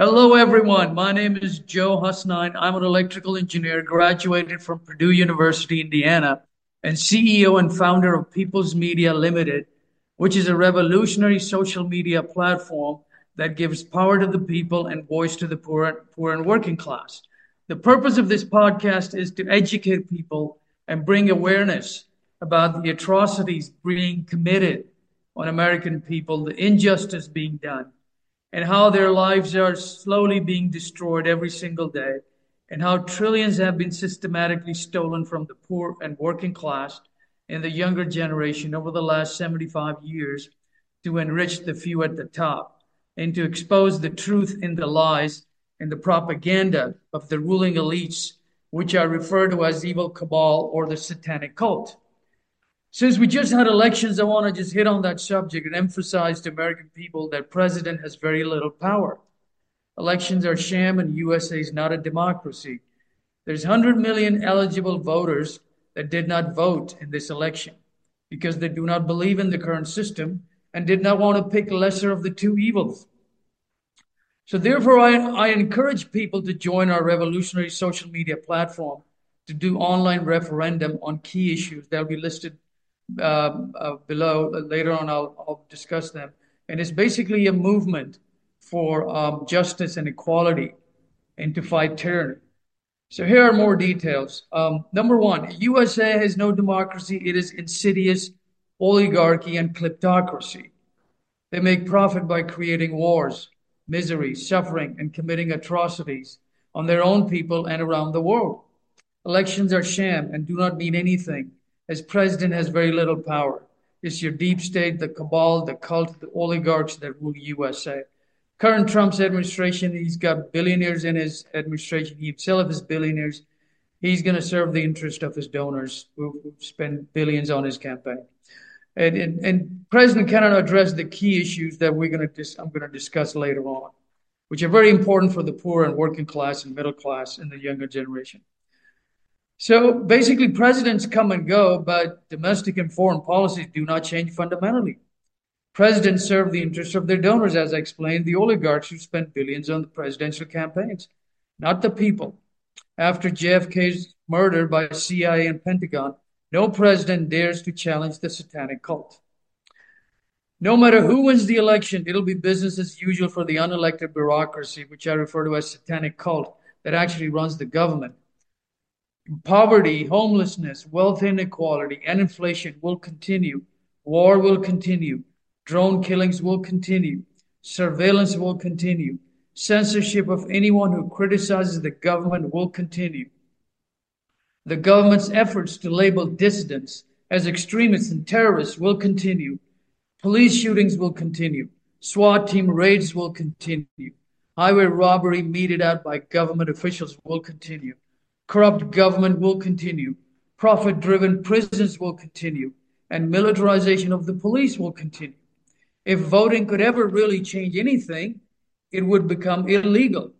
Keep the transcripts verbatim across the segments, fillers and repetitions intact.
Hello, everyone. My name is Joe Husnine. I'm an electrical engineer, graduated from Purdue University, Indiana, and C E O and founder of People's Media Limited, which is a revolutionary social media platform that gives power to the people and voice to the poor, poor and working class. The purpose of this podcast is to educate people and bring awareness about the atrocities being committed on American people, the injustice being done, and how their lives are slowly being destroyed every single day, and how trillions have been systematically stolen from the poor and working class and the younger generation over the last seventy-five years to enrich the few at the top and to expose the truth in the lies and the propaganda of the ruling elites, which are referred to as evil cabal or the satanic cult. Since we just had elections, I want to just hit on that subject and emphasize to American people that president has very little power. Elections are sham and U S A is not a democracy. There's one hundred million eligible voters that did not vote in this election because they do not believe in the current system and did not want to pick lesser of the two evils. So therefore, I, I encourage people to join our revolutionary social media platform to do online referendum on key issues that will be listed uh, uh, below. Later on, I'll, I'll discuss them. And it's basically a movement for um, justice and equality and to fight tyranny. So here are more details. Um, number one, U S A has no democracy. It is insidious oligarchy and kleptocracy. They make profit by creating wars, misery, suffering, and committing atrocities on their own people and around the world. Elections are sham and do not mean anything, as president has very little power. It's your deep state, the cabal, the cult, the oligarchs that rule U S A. Current Trump's administration, he's got billionaires in his administration. He himself is billionaires. He's going to serve the interest of his donors who, who spend billions on his campaign. And, and, and President cannot address the key issues that we're going to dis- I'm going to discuss later on, which are very important for the poor and working class and middle class and the younger generation. So basically, presidents come and go, but domestic and foreign policies do not change fundamentally. Presidents serve the interests of their donors, as I explained, the oligarchs who spend billions on the presidential campaigns, not the people. After J F K's murder by C I A and Pentagon, no president dares to challenge the satanic cult. No matter who wins the election, it'll be business as usual for the unelected bureaucracy, which I refer to as satanic cult, that actually runs the government. Poverty, homelessness, wealth inequality, and inflation will continue. War will continue. Drone killings will continue. Surveillance will continue. Censorship of anyone who criticizes the government will continue. The government's efforts to label dissidents as extremists and terrorists will continue. Police shootings will continue. SWAT team raids will continue. Highway robbery meted out by government officials will continue. Corrupt government will continue. Profit-driven prisons will continue. And militarization of the police will continue. If voting could ever really change anything, it would become illegal.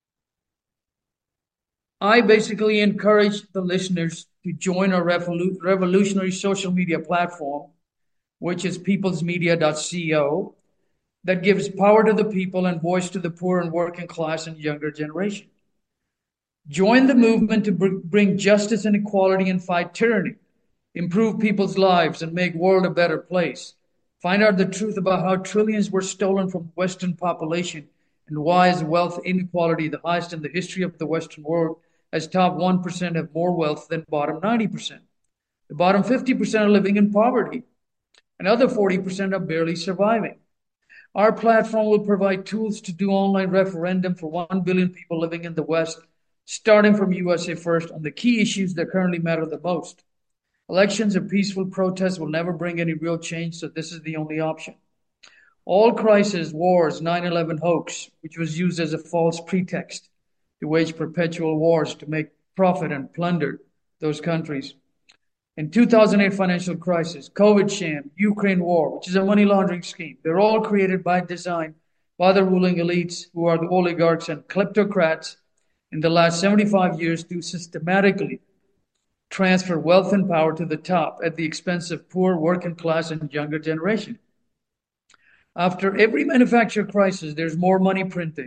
I basically encourage the listeners to join our revolu- revolutionary social media platform, which is peoples media dot co, that gives power to the people and voice to the poor and working class and younger generation. Join the movement to br- bring justice and equality and fight tyranny, improve people's lives, and make the world a better place. Find out the truth about how trillions were stolen from the Western population and why is wealth inequality the highest in the history of the Western world, as top one percent have more wealth than bottom ninety percent. The bottom fifty percent are living in poverty. Another forty percent are barely surviving. Our platform will provide tools to do online referendum for one billion people living in the West, starting from U S A First on the key issues that currently matter the most. Elections and peaceful protests will never bring any real change, so this is the only option. All crises, wars, nine eleven hoax, which was used as a false pretext to wage perpetual wars to make profit and plunder those countries. In two thousand eight financial crisis, COVID sham, Ukraine war, which is a money laundering scheme. They're all created by design by the ruling elites who are the oligarchs and kleptocrats in the last seventy-five years to systematically transfer wealth and power to the top at the expense of poor, working class, and younger generation. After every manufacturer crisis, there's more money printing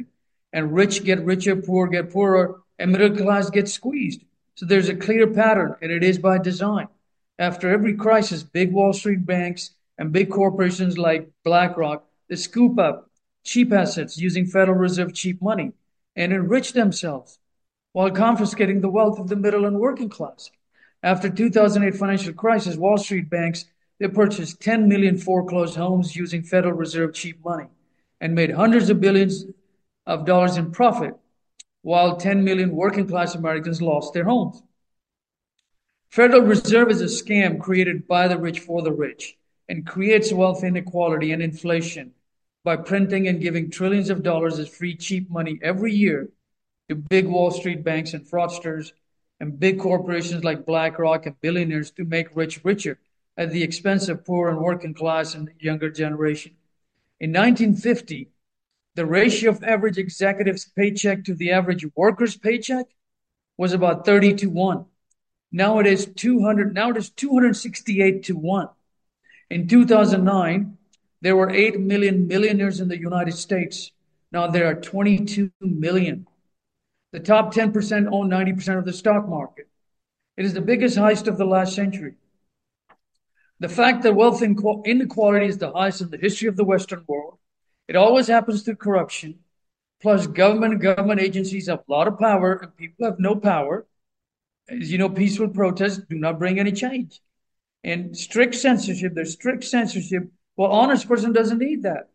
and rich get richer, poor get poorer, and middle class get squeezed. So there's a clear pattern, and it is by design. After every crisis, big Wall Street banks and big corporations like BlackRock, they scoop up cheap assets using Federal Reserve cheap money and enrich themselves while confiscating the wealth of the middle and working class. After two thousand eight financial crisis, Wall Street banks, they purchased ten million foreclosed homes using Federal Reserve cheap money and made hundreds of billions of dollars in profit, while ten million working class Americans lost their homes. Federal Reserve is a scam created by the rich for the rich and creates wealth inequality and inflation by printing and giving trillions of dollars as free cheap money every year to big Wall Street banks and fraudsters and big corporations like BlackRock and billionaires to make rich richer at the expense of poor and working class and the younger generation. In nineteen fifty, the ratio of average executive's paycheck to the average worker's paycheck was about thirty to one. Now it is two hundred, now it is two hundred sixty-eight to one. In two thousand nine, there were eight million millionaires in the United States. Now there are twenty-two million. The top ten percent own ninety percent of the stock market. It is the biggest heist of the last century. The fact that wealth inequality is the highest in the history of the Western world, it always happens through corruption, plus government and government agencies have a lot of power and people have no power. As you know, peaceful protests do not bring any change. And strict censorship, there's strict censorship. Well, honest person doesn't need that.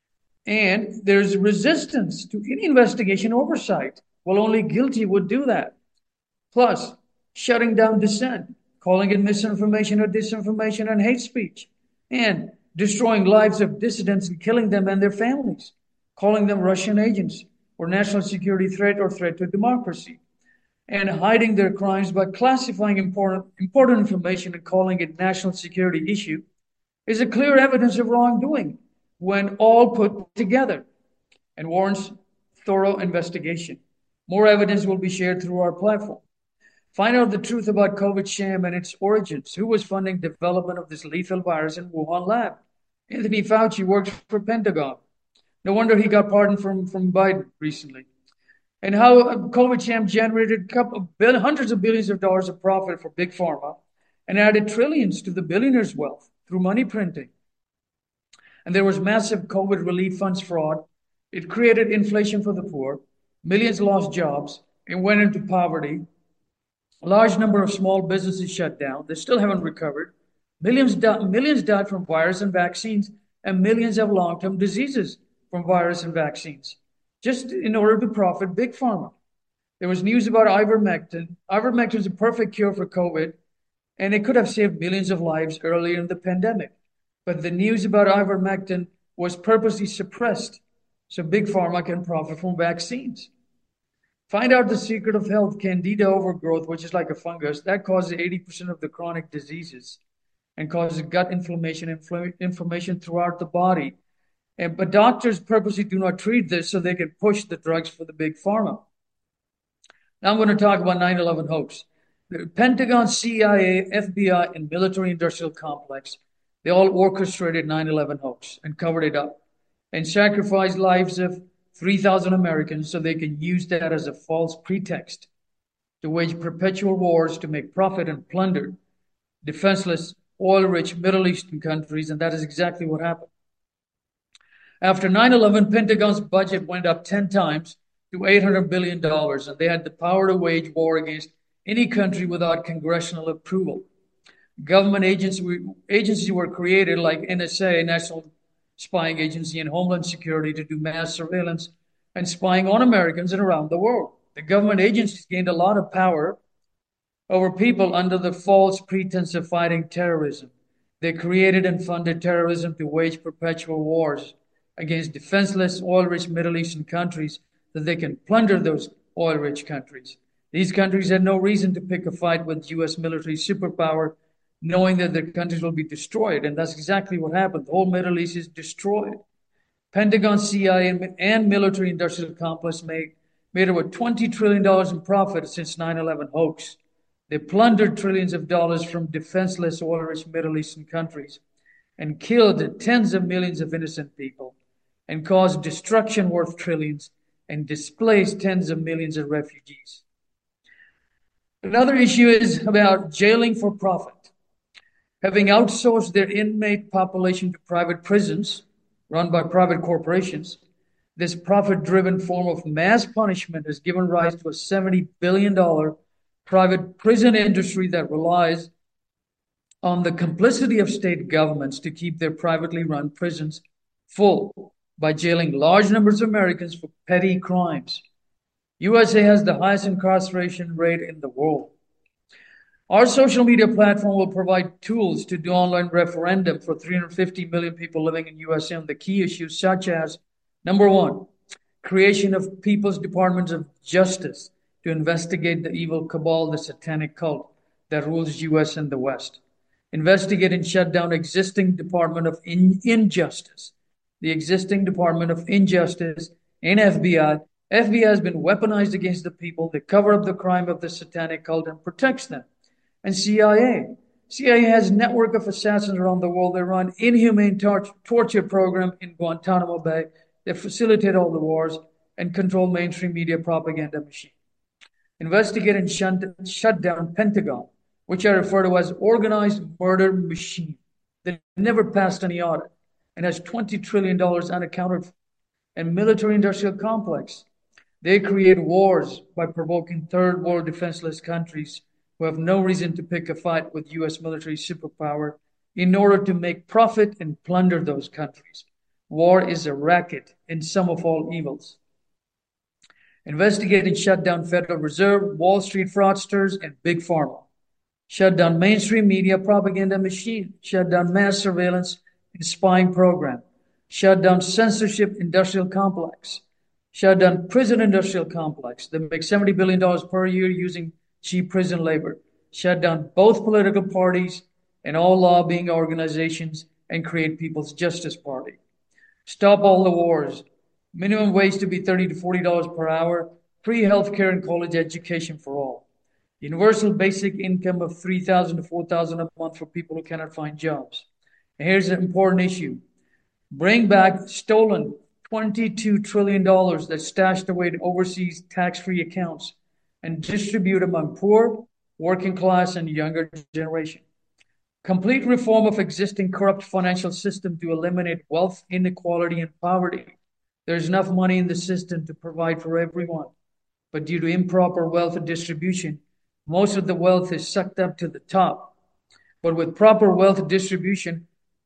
And there's resistance to any investigation oversight. Well, only guilty would do that. Plus, shutting down dissent, calling it misinformation or disinformation and hate speech, and destroying lives of dissidents and killing them and their families, calling them Russian agents or national security threat or threat to democracy, and hiding their crimes by classifying important, important information and calling it national security issue is a clear evidence of wrongdoing when all put together and warrants thorough investigation. More evidence will be shared through our platform. Find out the truth about COVID sham and its origins. Who was funding development of this lethal virus in Wuhan lab? Anthony Fauci works for Pentagon. No wonder he got pardoned from, from Biden recently. And how COVID sham generated a couple of billion, hundreds of billions of dollars of profit for Big Pharma and added trillions to the billionaires' wealth through money printing. And there was massive COVID relief funds fraud. It created inflation for the poor. Millions lost jobs and went into poverty. A large number of small businesses shut down. They still haven't recovered. Millions, di- millions died from virus and vaccines, and millions have long-term diseases from virus and vaccines, just in order to profit Big Pharma. There was news about ivermectin. Ivermectin is a perfect cure for COVID, and it could have saved millions of lives earlier in the pandemic. But the news about ivermectin was purposely suppressed so Big Pharma can profit from vaccines. Find out the secret of health, Candida overgrowth, which is like a fungus, that causes eighty percent of the chronic diseases and causes gut inflammation, infl- inflammation throughout the body. And, but doctors purposely do not treat this so they can push the drugs for the Big Pharma. Now I'm going to talk about nine eleven hoax. The Pentagon, C I A, F B I, and military-industrial complex, they all orchestrated nine eleven hoax and covered it up and sacrificed lives of three thousand Americans so they can use that as a false pretext to wage perpetual wars to make profit and plunder defenseless, oil-rich Middle Eastern countries, and that is exactly what happened. After nine eleven, Pentagon's budget went up ten times to eight hundred billion dollars, and they had the power to wage war against any country without congressional approval. Government agencies, agencies were created like N S A, National Spying Agency, and Homeland Security to do mass surveillance and spying on Americans and around the world. The government agencies gained a lot of power over people under the false pretense of fighting terrorism. They created and funded terrorism to wage perpetual wars against defenseless, oil-rich Middle Eastern countries so they can plunder those oil-rich countries. These countries had no reason to pick a fight with U S military superpower, knowing that their countries will be destroyed. And that's exactly what happened. The whole Middle East is destroyed. Pentagon, C I A, and, and military-industrial complex made, made over twenty trillion dollars in profit since nine eleven hoax. They plundered trillions of dollars from defenseless, oil-rich Middle Eastern countries and killed tens of millions of innocent people and caused destruction worth trillions and displaced tens of millions of refugees. Another issue is about jailing for profit. Having outsourced their inmate population to private prisons run by private corporations, this profit-driven form of mass punishment has given rise to a seventy billion dollars private prison industry that relies on the complicity of state governments to keep their privately run prisons full by jailing large numbers of Americans for petty crimes. U S A has the highest incarceration rate in the world. Our social media platform will provide tools to do online referendum for three hundred fifty million people living in U S A on the key issues such as, number one, creation of People's Departments of Justice to investigate the evil cabal, the satanic cult that rules U S and the West. Investigate and shut down existing Department of In- Injustice. The existing Department of Injustice and F B I. F B I has been weaponized against the people. They cover up the crime of the satanic cult and protects them. And C I A. C I A has a network of assassins around the world. They run inhumane tor- torture program in Guantanamo Bay. They facilitate all the wars and control mainstream media propaganda machine. Investigate and shut, shut down Pentagon, which I refer to as organized murder machine. They never passed any audit and has twenty trillion dollars unaccounted for. And military industrial complex. They create wars by provoking third world defenseless countries who have no reason to pick a fight with U S military superpower in order to make profit and plunder those countries. War is a racket and sum of all evils. Investigate and shut down Federal Reserve, Wall Street fraudsters, and Big Pharma. Shut down mainstream media propaganda machine. Shut down mass surveillance and spying program. Shut down censorship industrial complex. Shut down prison industrial complex that makes seventy billion dollars per year using cheap prison labor. Shut down both political parties and all lobbying organizations and create People's Justice Party. Stop all the wars. Minimum wage to be thirty to forty dollars per hour. Free health care and college education for all. Universal basic income of three thousand to four thousand dollars a month for people who cannot find jobs. And here's an important issue. Bring back stolen twenty-two trillion dollars that's stashed away in overseas tax-free accounts and distribute among poor, working class, and younger generation. Complete reform of existing corrupt financial system to eliminate wealth inequality and poverty. There's enough money in the system to provide for everyone, but due to improper wealth distribution, most of the wealth is sucked up to the top. But with proper wealth distribution,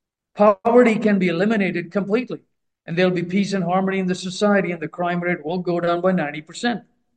poverty can be eliminated completely, and there'll be peace and harmony in the society, and the crime rate will go down by ninety percent.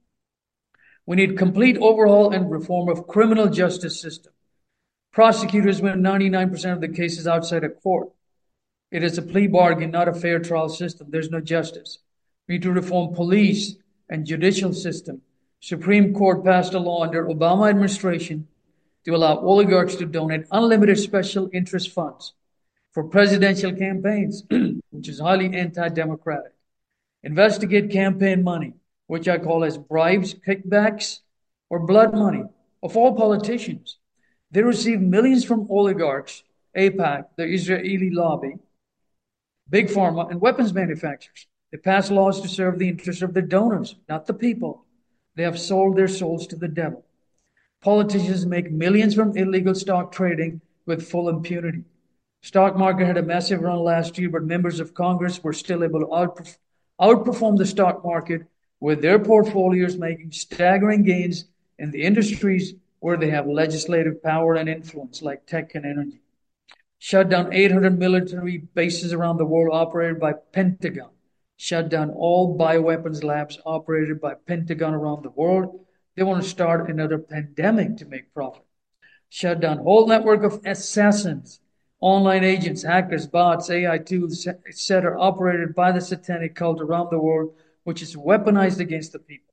We need complete overhaul and reform of criminal justice system. Prosecutors win ninety-nine percent of the cases outside of court. It is a plea bargain, not a fair trial system. There's no justice. We need to reform police and judicial system. Supreme Court passed a law under Obama administration to allow oligarchs to donate unlimited special interest funds for presidential campaigns, which is highly anti-democratic. Investigate campaign money, which I call as bribes, kickbacks, or blood money of all politicians. They receive millions from oligarchs, AIPAC, the Israeli lobby, Big Pharma, and weapons manufacturers. They pass laws to serve the interests of their donors, not the people. They have sold their souls to the devil. Politicians make millions from illegal stock trading with full impunity. Stock market had a massive run last year, but members of Congress were still able to outperform, outperform the stock market with their portfolios making staggering gains in the industries where they have legislative power and influence, like tech and energy. Shut down eight hundred military bases around the world operated by Pentagon. Shut down all bioweapons labs operated by Pentagon around the world. They want to start another pandemic to make profit. Shut down whole network of assassins, online agents, hackers, bots, A I tools, et cetera, operated by the satanic cult around the world, which is weaponized against the people.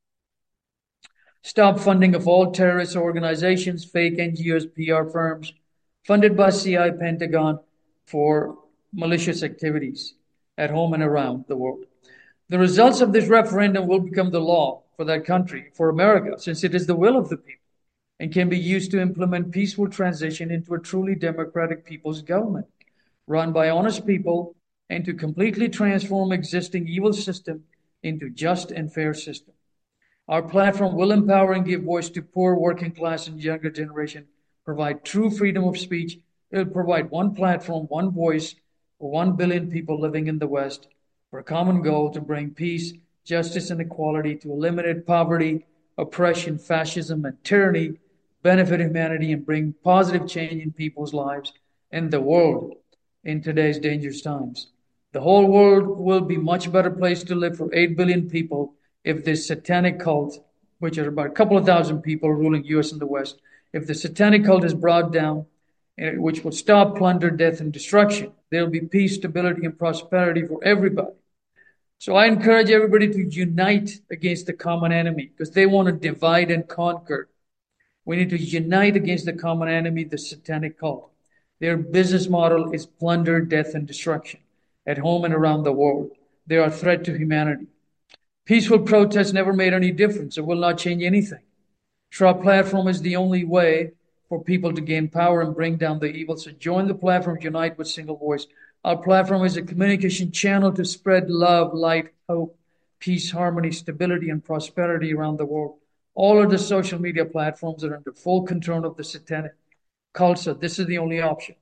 Stop funding of all terrorist organizations, fake N G Os, P R firms, funded by C I A, Pentagon for malicious activities at home and around the world. The results of this referendum will become the law for that country, for America, since it is the will of the people and can be used to implement peaceful transition into a truly democratic people's government run by honest people and to completely transform existing evil system into just and fair system. Our platform will empower and give voice to poor, working class, and younger generation, provide true freedom of speech. It will provide one platform, one voice for one billion people living in the West for a common goal to bring peace, justice, and equality, to eliminate poverty, oppression, fascism, and tyranny, benefit humanity, and bring positive change in people's lives and the world in today's dangerous times. The whole world will be a much better place to live for eight billion people if this satanic cult, which are about a couple of thousand people ruling U S and the West, if the satanic cult is brought down, which will stop plunder, death, and destruction, there will be peace, stability, and prosperity for everybody. So I encourage everybody to unite against the common enemy because they want to divide and conquer. We need to unite against the common enemy, the satanic cult. Their business model is plunder, death, and destruction at home and around the world. They are a threat to humanity. Peaceful protests never made any difference. It will not change anything. So our platform is the only way for people to gain power and bring down the evil. So join the platform, unite with single voice. Our platform is a communication channel to spread love, light, hope, peace, harmony, stability, and prosperity around the world. All of the social media platforms are under full control of the satanic cult, so this is the only option.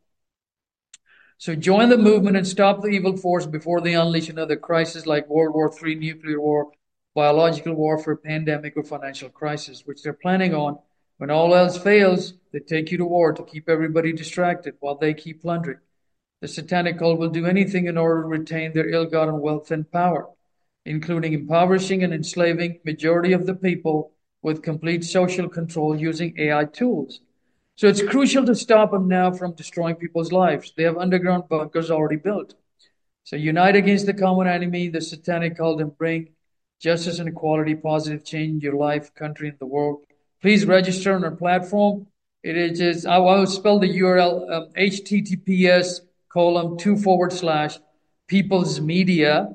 So join the movement and stop the evil force before they unleash another crisis like World War Three, nuclear war, biological warfare, pandemic, or financial crisis, which they're planning on. When all else fails, they take you to war to keep everybody distracted while they keep plundering. The satanic cult will do anything in order to retain their ill-gotten wealth and power, including impoverishing and enslaving majority of the people with complete social control using A I tools. So it's crucial to stop them now from destroying people's lives. They have underground bunkers already built. So unite against the common enemy, the satanic cult, and bring justice and equality, positive change in your life, country, and the world. Please register on our platform. It is, I will spell the U R L, um, H T T P S colon two forward slash peoplesmedia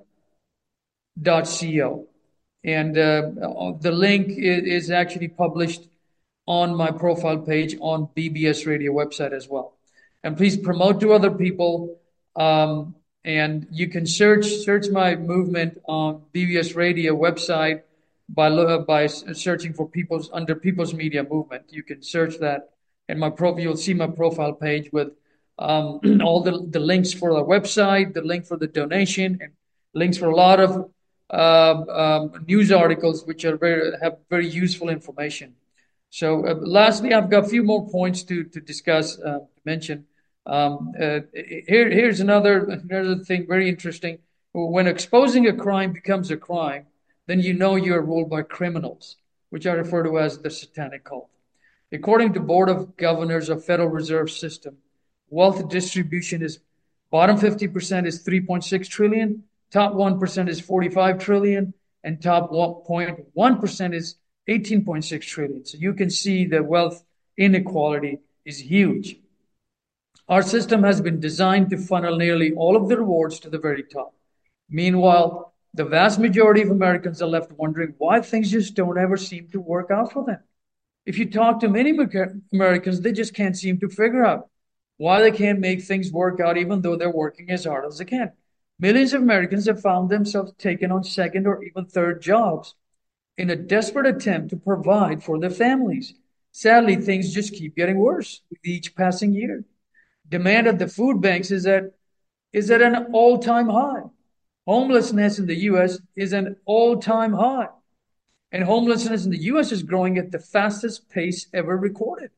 dot co. And uh, the link is, is actually published on my profile page on B B S Radio website as well. And please promote to other people. Um, and you can search search my movement on B B S Radio website by by searching for people's under People's Media Movement. You can search that, and my profile. You'll see my profile page with um, all the the links for the website, the link for the donation, and links for a lot of uh, um, news articles which are very have very useful information. So uh, lastly, I've got a few more points to, to discuss, uh, to mention. Um, uh, here, here's another, another thing very interesting. When exposing a crime becomes a crime, then you know you are ruled by criminals, which I refer to as the satanic cult. According to Board of Governors of Federal Reserve System, wealth distribution is bottom fifty percent is three point six trillion, top one percent is forty-five trillion, and top one point one percent is eighteen point six trillion. So you can see the wealth inequality is huge. Our system has been designed to funnel nearly all of the rewards to the very top. Meanwhile, the vast majority of Americans are left wondering why things just don't ever seem to work out for them. If you talk to many Americans, they just can't seem to figure out why they can't make things work out even though they're working as hard as they can. Millions of Americans have found themselves taking on second or even third jobs in a desperate attempt to provide for their families. Sadly, things just keep getting worse with each passing year. Demand at the food banks is at, is at an all-time high. Homelessness in the U S is an all-time high. And homelessness in the U S is growing at the fastest pace ever recorded.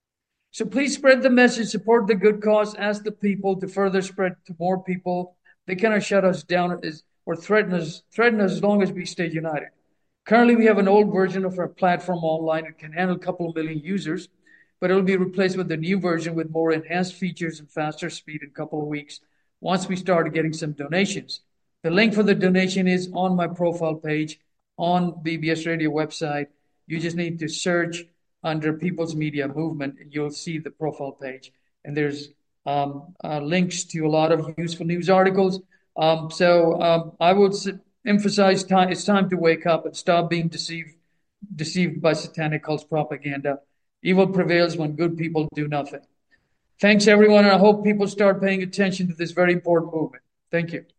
So please spread the message, support the good cause, ask the people to further spread to more people. They cannot shut us down or threaten us, threaten us as long as we stay united. Currently, we have an old version of our platform online. It can handle a couple of million users, but it will be replaced with a new version with more enhanced features and faster speed in a couple of weeks once we start getting some donations. The link for the donation is on my profile page on B B S Radio website. You just need to search under People's Media Movement, and you'll see the profile page. And there's um, uh, links to a lot of useful news articles. Um, so um, I would emphasize time. It's time to wake up and stop being deceived, deceived by satanic cults propaganda. Evil prevails when good people do nothing. Thanks, everyone, and I hope people start paying attention to this very important movement. Thank you.